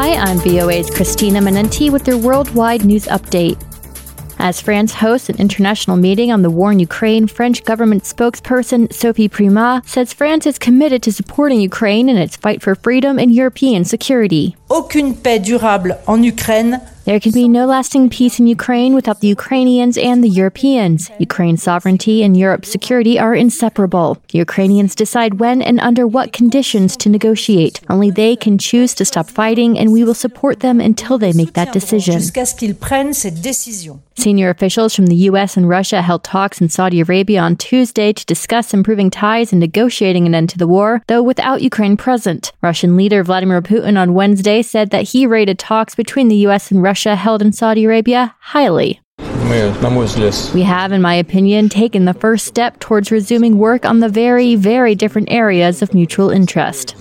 Hi, I'm VOA's Christina Manenti with your worldwide news update. As France hosts an international meeting on the war in Ukraine, French government spokesperson Sophie Primas says France is committed to supporting Ukraine in its fight for freedom and European security. Aucune paix durable en Ukraine. There can be no lasting peace in Ukraine without the Ukrainians and the Europeans. Ukraine's sovereignty and Europe's security are inseparable. The Ukrainians decide when and under what conditions to negotiate. Only they can choose to stop fighting, and we will support them until they make that decision. Jusqu'à ce qu'ils prennent cette décision. Senior officials from the U.S. and Russia held talks in Saudi Arabia on Tuesday to discuss improving ties and negotiating an end to the war, though without Ukraine present. Russian leader Vladimir Putin on Wednesday said that he rated talks between the U.S. and Russia held in Saudi Arabia highly. We have, in my opinion, taken the first step towards resuming work on the very, very different areas of mutual interest.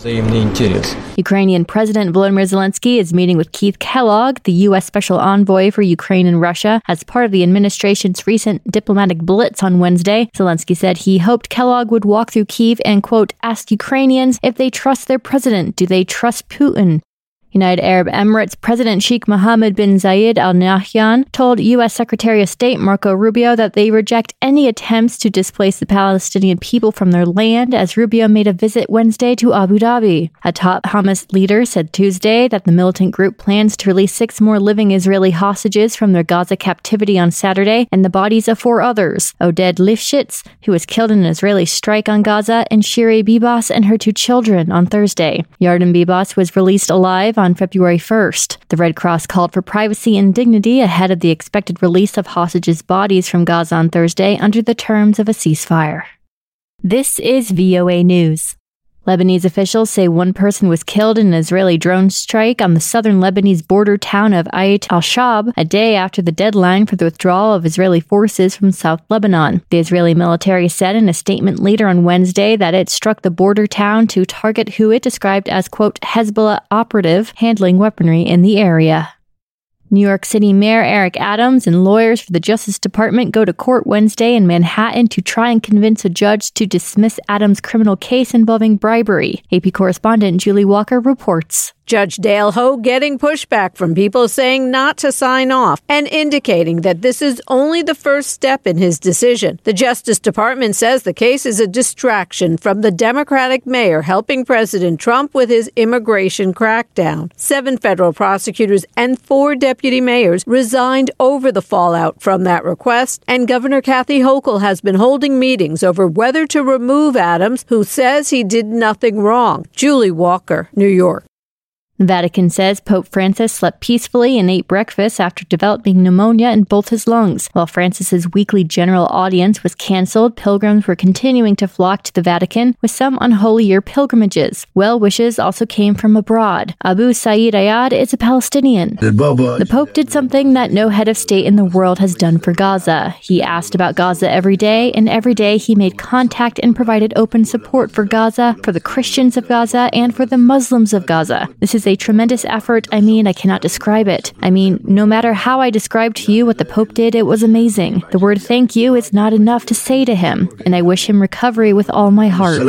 Ukrainian President Volodymyr Zelensky is meeting with Keith Kellogg, the U.S. Special Envoy for Ukraine and Russia, as part of the administration's recent diplomatic blitz on Wednesday. Zelensky said he hoped Kellogg would walk through Kyiv and, quote, ask Ukrainians if they trust their president. Do they trust Putin? United Arab Emirates President Sheikh Mohammed bin Zayed Al Nahyan told U.S. Secretary of State Marco Rubio that they reject any attempts to displace the Palestinian people from their land, as Rubio made a visit Wednesday to Abu Dhabi. A top Hamas leader said Tuesday that the militant group plans to release 6 more living Israeli hostages from their Gaza captivity on Saturday, and the bodies of 4 others: Oded Lifshitz, who was killed in an Israeli strike on Gaza, and Shireen Bibas and her 2 children on Thursday. Yarden Bibas was released alive on February 1st. The Red Cross called for privacy and dignity ahead of the expected release of hostages' bodies from Gaza on Thursday under the terms of a ceasefire. This is VOA News. Lebanese officials say 1 person was killed in an Israeli drone strike on the southern Lebanese border town of Ayat al-Shab, a day after the deadline for the withdrawal of Israeli forces from South Lebanon. The Israeli military said in a statement later on Wednesday that it struck the border town to target who it described as, quote, Hezbollah operative handling weaponry in the area. New York City Mayor Eric Adams and lawyers for the Justice Department go to court Wednesday in Manhattan to try and convince a judge to dismiss Adams' criminal case involving bribery. AP correspondent Julie Walker reports. Judge Dale Ho getting pushback from people saying not to sign off and indicating that this is only the first step in his decision. The Justice Department says the case is a distraction from the Democratic mayor helping President Trump with his immigration crackdown. 7 federal prosecutors and 4 deputy mayors resigned over the fallout from that request, and Governor Kathy Hochul has been holding meetings over whether to remove Adams, who says he did nothing wrong. Julie Walker, New York. The Vatican says Pope Francis slept peacefully and ate breakfast after developing pneumonia in both his lungs. While Francis's weekly general audience was canceled, pilgrims were continuing to flock to the Vatican, with some on Holy Year pilgrimages. Well wishes also came from abroad. Abu Saeed Ayad is a Palestinian. The Pope did something that no head of state in the world has done for Gaza. He asked about Gaza every day, and every day he made contact and provided open support for Gaza, for the Christians of Gaza, and for the Muslims of Gaza. This is a tremendous effort. I cannot describe it. No matter how I describe to you what the Pope did, it was amazing. The word thank you is not enough to say to him, and I wish him recovery with all my heart.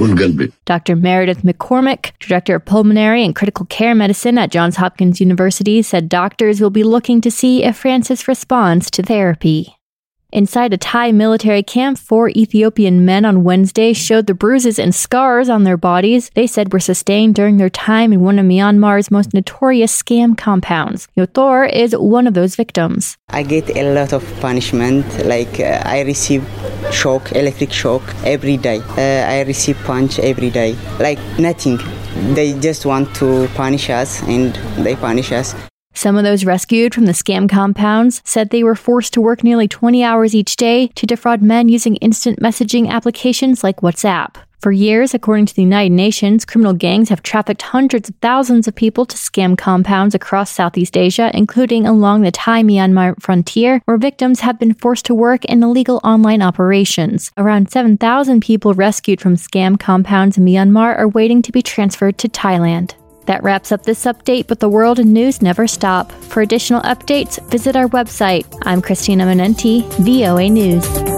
Dr. Meredith McCormick, Director of Pulmonary and Critical Care Medicine at Johns Hopkins University, said doctors will be looking to see if Francis responds to therapy. Inside a Thai military camp, 4 Ethiopian men on Wednesday showed the bruises and scars on their bodies they said were sustained during their time in one of Myanmar's most notorious scam compounds. Yothor is one of those victims. I get a lot of punishment, I receive electric shock every day. I receive punch every day, nothing. They just want to punish us, and they punish us. Some of those rescued from the scam compounds said they were forced to work nearly 20 hours each day to defraud men using instant messaging applications like WhatsApp. For years, according to the United Nations, criminal gangs have trafficked hundreds of thousands of people to scam compounds across Southeast Asia, including along the Thai-Myanmar frontier, where victims have been forced to work in illegal online operations. Around 7,000 people rescued from scam compounds in Myanmar are waiting to be transferred to Thailand. That wraps up this update, but the world and news never stop. For additional updates, visit our website. I'm Christina Manenti, VOA News.